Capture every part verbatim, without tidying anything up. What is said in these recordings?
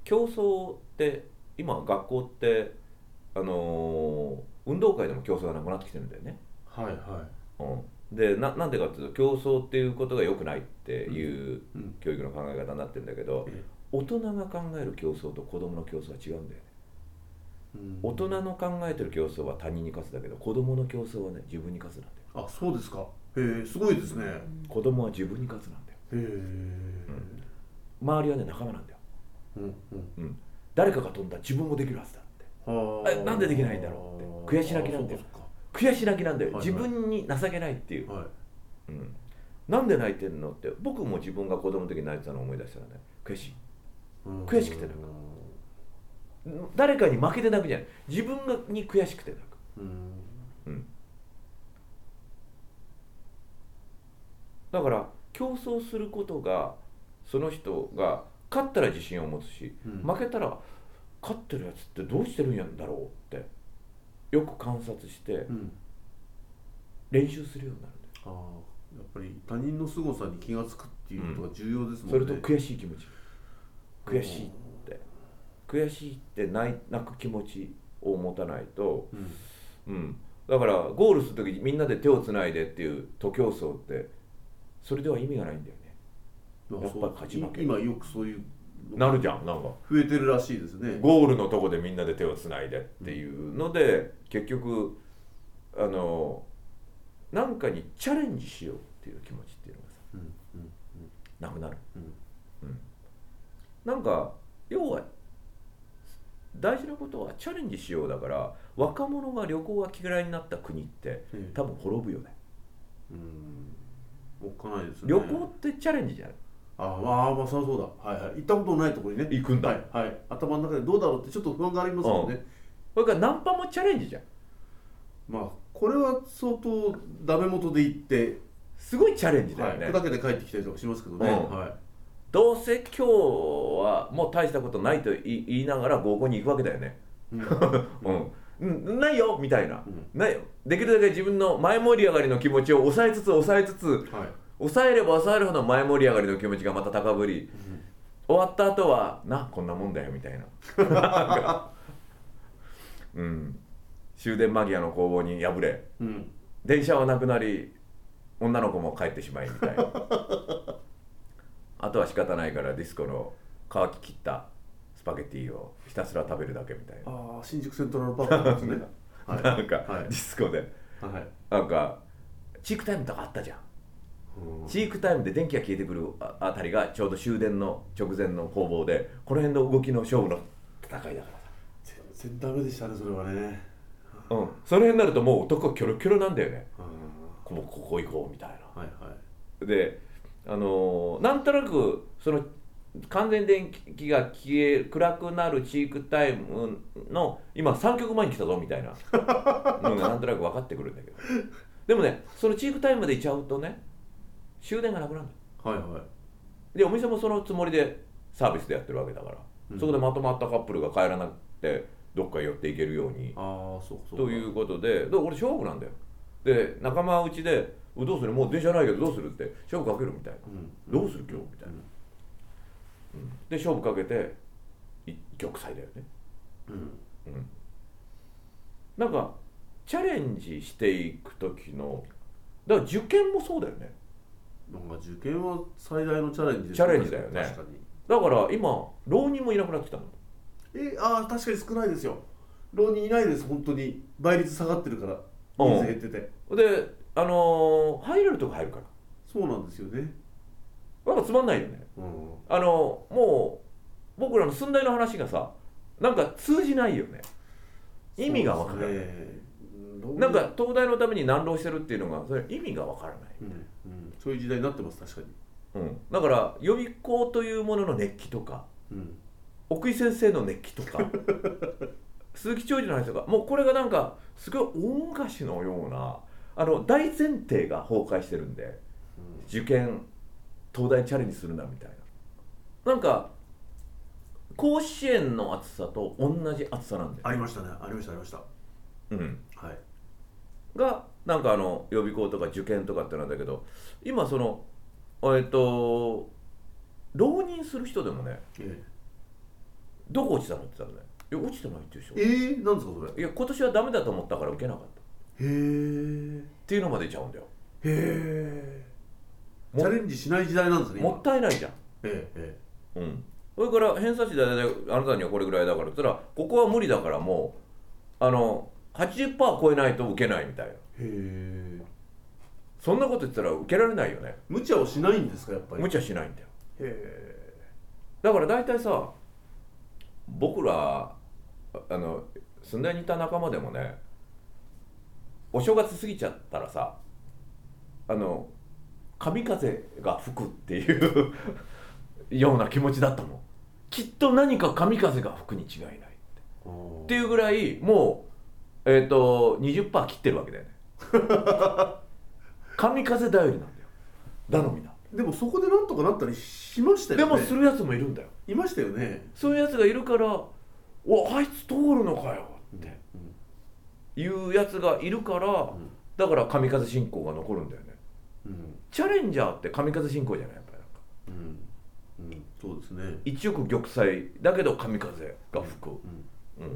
競争って今学校ってあのー運動会でも競争がなくなってきてるんだよね。 はいはうん、でななんでかっていうと競争っていうことが良くないっていうい。うん。 教育の考え方になってるんだけど、 え大人が考える競争と子供の競争は違うんだよね。 うん大人の考えてる競争は他人に勝つだけど、子供の競争はね自分に勝つなんだよ。 あ、そうですか。へえ、すごいですね。 子供は自分に勝つなんだよ。 へえ。 周りはね仲間なんだよ。 うんうん。 うん、誰かが飛んだ自分もできるはずだって。 はえなんでできないんだろうって悔し泣きなんだよ。 あ、そうか悔し泣きなんだよ、 はいはい自分に情けないっていう、 そうか。はい。 うん、なんで泣いてんのって、僕も自分が子供の時に泣いてたのを思い出したらね、悔しい。 うん悔しくて泣く。誰かに負けて泣くじゃない、自分がに悔しくて泣く、 うんうん、だから競争することがその人が勝ったら自信を持つし、 うん負けたら勝ってるやつってどうしてるんだろうってよく観察してうん練習するようになるんだよ。 ああ、やっぱり他人の凄さに気がつくっていうことが重要ですもんね。 それと悔しい気持ち、悔しいって悔しいって泣い泣く気持ちを持たないと、 うんうん、だからゴールするときにみんなで手をつないでっていう徒競走ってそれでは意味がないんだよね。 まあやっぱり勝ち負け今よくそういうなるじゃん、なんか増えてるらしいですね。 ゴールのとこでみんなで手をつないでっていうので、結局あのなんかにチャレンジしようっていう気持ちっていうのがさうんうんなくなる、 うんうん、なんか要は大事なことはチャレンジしようだから、若者が旅行が嫌いになった国ってええ多分滅ぶよね。 うん、おっかないですね。 旅行ってチャレンジじゃない。 ああ、まあまあそうそうだ。はいはい。行ったことないところにね。 行くんだはいはい。頭の中でどうだろうってちょっと不安がありますもんね。 それからナンパもチャレンジじゃん。 まあこれは相当ダメ元で行って、 すごいチャレンジだはい、 よね、 砕けて帰ってきたりとかしますけどね。 うんはい。 どうせ今日はもう大したことないと言い言いながら合コンに行くわけだよね。 うんうんうん、ないよみたいな、 うんないよ、できるだけ自分の前盛り上がりの気持ちを抑えつつ抑えつつ、 はい。 抑えれば抑えるほど前盛り上がりの気持ちがまた高ぶり、終わった後はなこんなもんだよみたいななんか、うん、終電間際の攻防に敗れうん。 電車はなくなり女の子も帰ってしまいみたいなあとは仕方ないからディスコの乾ききったスパゲティをひたすら食べるだけみたいな、 ああ、新宿セントラルパークですね。はい。 なんか、 はいディスコではい。 なんかチークタイムとかあったじゃん。 うんチークタイムで電気が消えてくるああたりがちょうど終電の直前の攻防で、この辺の動きの勝負の戦いだからさ、 全然ダメでしたね、それはね。 うん、その辺になるともう男キョロキョロなんだよね。 あここここ行こうみたいあ、はいはい。 な。で、あのーなんとなくその完全電気が消え暗くなるチークタイムの今さんきょくまえに来たぞみたいなのがなんとなく分かってくるんだけど、でもねそのチークタイムまで行っちゃうとね終電がなくなるんだ。 はいはい。 でお店もそのつもりでサービスでやってるわけだから、 うんそこでまとまったカップルが帰らなくてどっか寄っていけるようにああ、そうそう。 ということで、だから俺勝負なんだよ。で仲間内でどうする、もう電車ないけどどうするって勝負かけるみたいな、 うん。 どうする今日みたいな、うんで勝負かけてい玉砕だよね、 うん。 うん、なんかチャレンジしていく時のだから受験もそうだよね。 なんか受験は最大のチャレンジですね。 チャレンジだよね確かに。 だから今浪人もいなくなってきたの。 え、ああ、確かに少ないですよ。浪人いないです、本当に。倍率下がってるから、人数減ってて。 であのー入れるとこ入るからそうなんですよね。 なんかつまんないよね。 うん。 あのもう僕らの寸大の話がさなんか通じないよね。意味がわからない、 そうですね。うんなんか東大のために難浪してるっていうのがそれ意味がわからない、 うんうん、そういう時代になってます、確かに。 うん、だから予備校というものの熱気とかうん。 奥井先生の熱気とか鈴木長寿の話とかもうこれがなんかすごい大昔のようなあの大前提が崩壊してるんで、受験東大にチャレンジするなみたいな、なんか甲子園の暑さと同じ暑さなんだよ、 ありましたね、ありました、ありました。 うん、 はい。 がなんかあの予備校とか受験とかってなんだけど、今そのえっと浪人する人でもねえどこ落ちたのって言ったらね、いや落ちてないって言うでしょ。 えー、なんですかそれ。 いや今年はダメだと思ったから受けなかったっへえていうのまで言っちゃうんだよ。 へえ。 もチャレンジしない時代なんですね今。 もったいないじゃん。 えええうんそれから偏差値であなたにはこれぐらいだからって言ったら、ここは無理だからもうあの はちじゅっパーセント 超えないと受けないみたいな。 えへえ。 そんなこと言ったら受けられないよね。 無茶をしないんですかやっぱり。 無茶しないんだよ。 へだから大体さ、僕らあの住んでにいた仲間でもね、お正月過ぎちゃったらさ、あの神風が吹くっていうような気持ちだったもん。きっと何か神風が吹くに違いないって、っていうぐらいもう、えー、と にじゅっパーセント 切ってるわけだよね神風頼りなんだよ、頼みだ。 でもそこでなんとかなったりしましたよね。 でもするやつもいるんだよ。 いましたよね。 そういうやつがいるから、おあいつ通るのかよっていうやつがいるから、 んだから神風信仰が残るんだよね。 うんチャレンジャーって神風信仰じゃない、やっぱりなんかうんうんそうですね。 一億玉砕だけど神風が吹く、 うんうん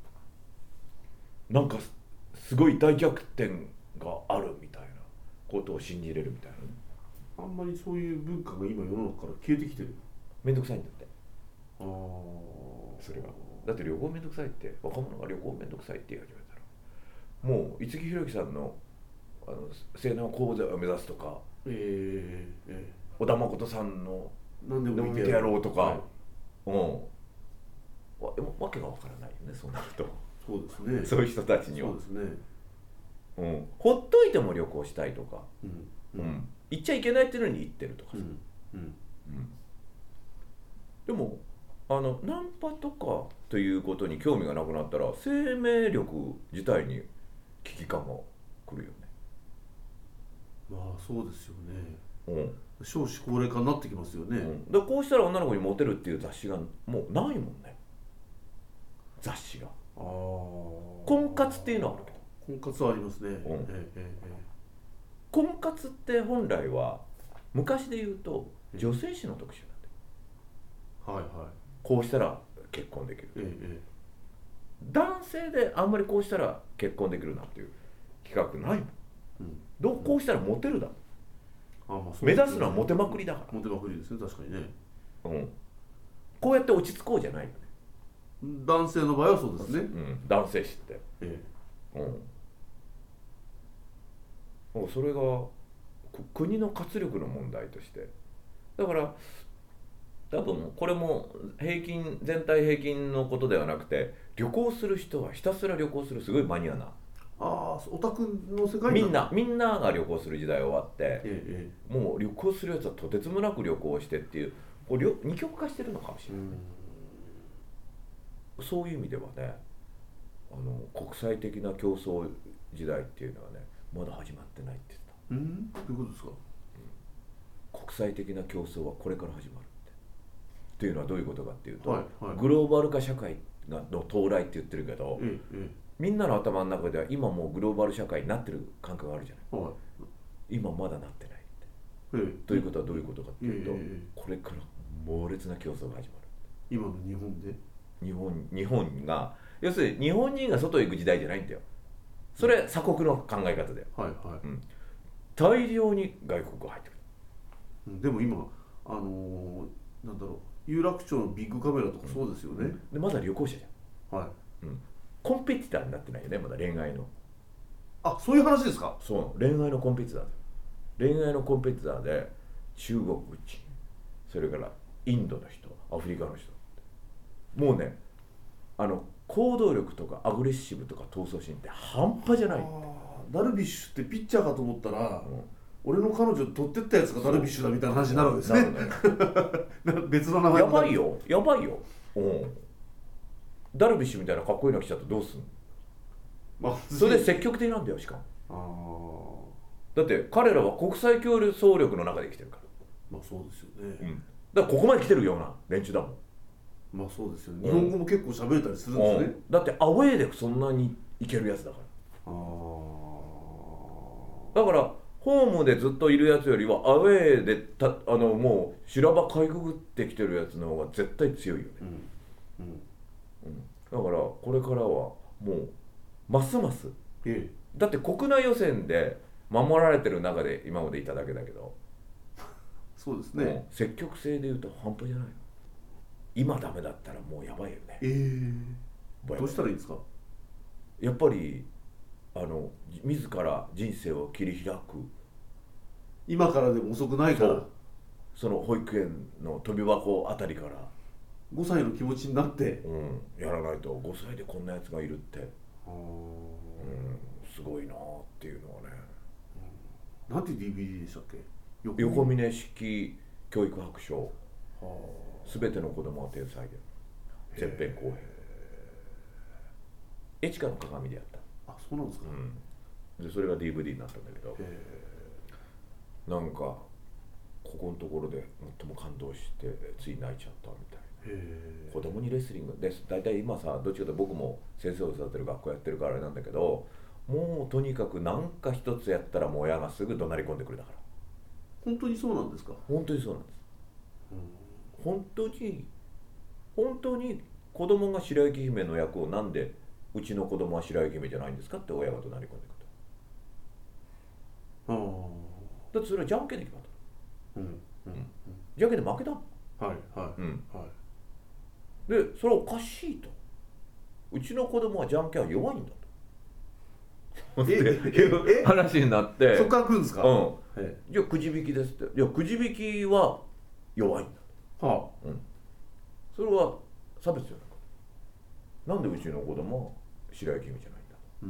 なんかすすごい大逆転があるみたいなことを信じれるみたいなね。 あんまりそういう文化が今世の中から消えてきてる。 めんどくさいんだって、 ああそれが。だって旅行めんどくさいって、若者が旅行めんどくさいって言い始めたら、もう五木ひろゆきさんのあの青年講座を目指すとか、 えー、え小田誠さんのー、何ででもも見てやろうとか、 はいうんわわけがわからないよね、そうなると。 そうですね。 そういう人たちにはそうですね。 うん、ほっといても旅行したいとか、 うんうん行っちゃいけないっていうのに行ってるとかさ、 うんうんうんでもあのナンパとかということに興味がなくなったら、生命力自体に危機感が来るよね。 まあそうですよね。 うん少子高齢化になってきますよね。 うん、だからこうしたら女の子にモテるっていう雑誌がもうないもんね、雑誌が。 ああ。 婚活っていうのはあるけど、 婚活はありますね。 んええええ婚活って本来は昔で言うと女性誌の特集なんだよ。 はいはい。 こうしたら結婚できる。 えええ男性であんまりこうしたら結婚できるなんていう企画ないもん。 えうんどうこうしたらモテるだ、 あまあそうですね目指すのはモテまくりだかモテまくりですね確かにね。 ら、うん、こうやって落ち着こうじゃないよね、 男性の場合はそうですね。 うん、男性誌って、 えうん、もうそれがこ国の活力の問題として、だから多分これも平均全体平均のことではなくて、旅行する人はひたすら旅行するすごいマニアな、 ああオタクの世界みんなみんなが旅行する時代終わって、 ええもう旅行するやつはとてつもなく旅行してっていう、こう両二極化してるのかもしええれない、そういう意味ではね、あの国際的な競争時代っていうのはねまだ始まってないって言ってうんどういうことですか。 た。国際的な競争はこれから始まるって。っていうのはどういうことかっていうと、 はいはいグローバル化社会がの到来って言ってるけど、 えええみんなの頭の中では今もうグローバル社会になってる感覚があるじゃない。 えはい今まだなってないって。 ええということはどういうことかっていうと、 ええええこれから猛烈な競争が始まる。 今の日本で日本日本が要するに日本人が外へ行く時代じゃないんだよ。それ鎖国の考え方だよ。 はいはい、 うん、大量に外国が入ってくる。 うんでも今あのーなんだろう有楽町のビッグカメラとかそうですよね、 でまだ旅行者じゃん。 はいコンペティターになってないよね、まだ恋愛の。 あそういう話ですか。 そう恋愛のコンペティターだ。恋愛のコンペティターで中国人、それからインドの人、アフリカの人、もうねあの行動力とかアグレッシブとか闘争心って半端じゃない。 あーダルビッシュってピッチャーかと思ったら、 うん俺の彼女取ってったやつがダルビッシュだみたいな話になるわけですね。 なる別の名前やばいよやばいよ、うん、ダルビッシュみたいなかっこいいの来ちゃったらどうすんの。 まあ、 それで積極的なんだよ。しかもあだって彼らは国際協力力の中で生きてるかまあそうですよね、 ら、うん、だからここまで来てるような連中だもん。 まあそうですよね、日本語も結構喋れたりするんですね、 うんだってアウェーでそんなにいけるやつだかあら。だからホームでずっといるやつよりはアウェーでたあのもう修羅場かいくぐってきてるやつの方が絶対強いよね。 ーうんうんうん、だからこれからはもうますます、 ええ、 だって国内予選で守られてる中で今までいただけだけど、 そうですもうね。 積極性でいうと半端じゃないよ。今ダメだったらもうやばいよね。 ええ、どうしたらいいんですか？ やっぱりあの自ら人生を切り開く、 今からでも遅くないから、 その保育園の飛び箱あたりから、 ごさいの気持ちになって、 うん、やらないとごさいでこんなやつがいるって、 あー、 うん、すごいなっていうのはね。 なんて ディーブイディー でしたっけ？横横峯式教育白書、 はすべての子供は天才で前編後編、エチカの鏡でやった、 あ、そうなんですか。 うん、でそれが ディーブイディー になったんだけど、 へなんかここのところで最も感動してつい泣いちゃったみたいな。 え、 子供にレスリングです。大体今さ、どっちかというと僕も先生を育てる学校やってるからあれなんだけど、もうとにかく何か一つやったらもう親がすぐ怒鳴り込んでくるだから。 本当にそうなんですか？ 本当にそうなんです。 うん、 本当に本当に子供が白雪姫の役をなんでうちの子供は白雪姫じゃないんですかって親が怒鳴り込んでくるああ、 と。だってそれはじゃんけんで決まった。 うんうんじゃんけんで負けた。 はいはいうん、 はい。 でそれはおかしいと。うちの子供はじゃんけんは弱いんだと。ってえいうえ話になって、 そこから来るんですか？ うん、 えじゃあくじ引きですって。いやくじ引きは弱いんだえ、はと、うん、それは差別じゃなく、なんでうちの子供は白雪姫じゃないんだあ、うん。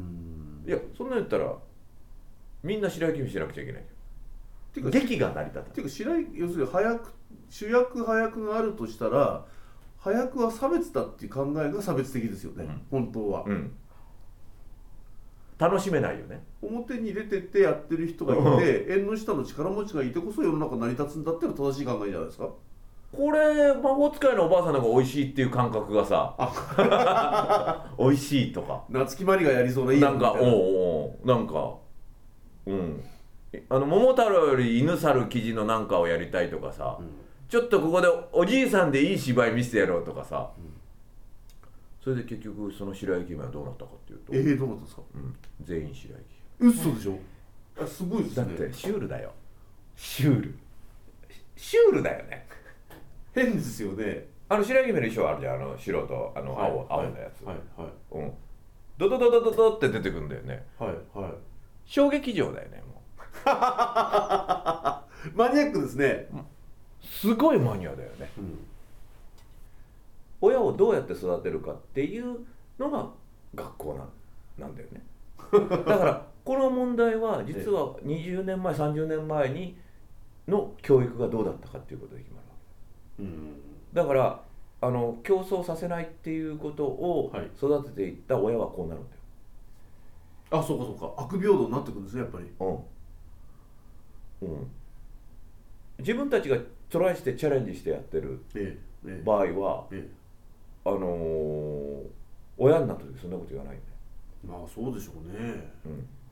と。いやそんな言ったらみんな白雪姫しなくちゃいけないていうか、 劇が成り立たない。 ていうか白い、要するに早く主役早役があるとしたら、早役は差別だっていう考えが差別的ですよね、 うん本当は、 うん、楽しめないよね。 表に出てってやってる人がいて、縁の下の力持ちがいてこそ世の中成り立つんだっていうのは正しい考えじゃないですか。 これ魔法使いのおばあさんの方が美味しいっていう感覚がさ、美味しいとか夏木マリがやりそうないいなんか、 みたいな。 おうおうなんか、うんあの桃太郎より犬猿記事のなんかをやりたいとかさ、うん、ちょっとここでおじいさんでいい芝居見せてやろうとかさ、うん、それで結局その白雪姫はどうなったかっていうと、 えー、どうなったんですか？ うん、全員白雪姫。嘘でしょ？あ、すごいですね。 だってシュールだよ。シュールシュールだよね。 変ですよね。 あの白雪姫の衣装あるじゃん、あの白とあの青、はい、青のやつ、 はいはい、 うん、ドドドドドドって出てくるんだよね。 はいはい。 小劇場だよね。もうマニアックですね。 すごいマニアだよね、うん、親をどうやって育てるかっていうのが学校 な, なんだよね。だからこの問題は実はにじゅうねんまえさんじゅうねんまえにの教育がどうだったかっていうことで決まるわけ、うん、だからあの競争させないっていうことを育てていった親はこうなるんだよ、 はい、あ、そうかそうか、悪平等になってくるんですね、やっぱり。 うんうん、自分たちがトライしてチャレンジしてやってる場合は、ええええ、あのー、親になった時そんなこと言わないんだよ。 まあそうでしょうね、 うん